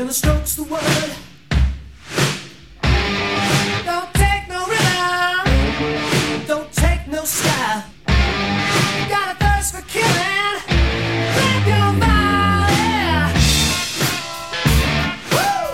the stroke's the word. Don't take no rhythm, don't take no style. You got a thirst for killing, grab your vial, yeah. Woo!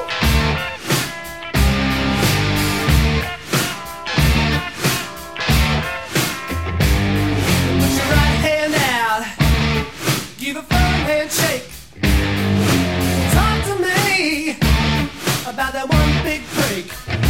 Put your right hand out, give a firm handshake. Talk to me about that one big break.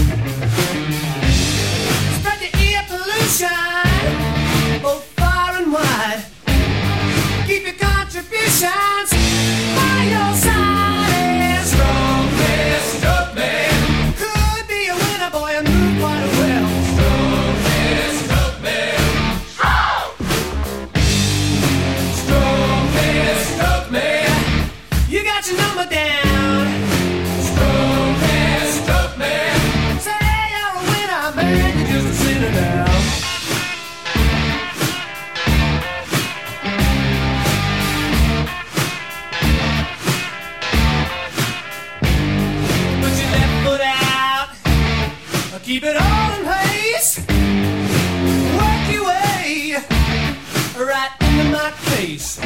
Spread the ear pollution both far and wide. Keep your contributions by your side. Strong man, stroke man. Could be a winner, boy, and move quite well. Strong man, stroke man. Strong man, stroke man. You got your number down. Strong man, stroke man. Say you're a winner, man, you're just a sinner now. Put your left foot out, keep it all in place. Work your way right into my face.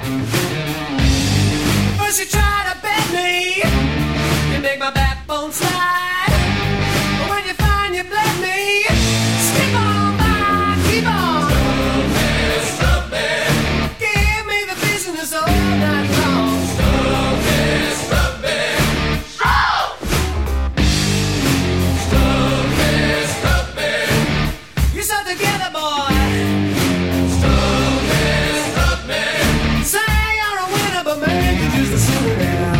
First you try to bend me, you make my backbone slide. But when you find you bled me, skip on by, keep on. Stroke man, give me the business all night long. Stroke man, stroke man. Stroke man. You're so together, boy. Stroke man. Say you're a winner, but man, you're just a sinner now.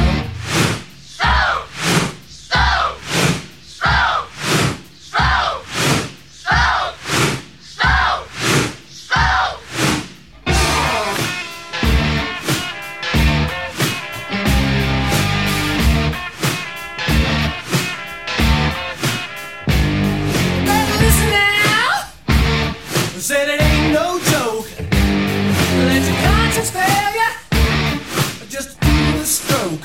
Better listen now. Said it ain't no joke. Let your conscience fail ya. Just do the stroke.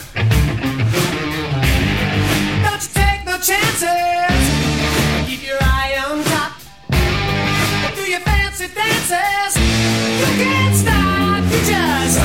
Don't you take no chances. Keep your eye on top. Do your fancy dances. You can't stop. You just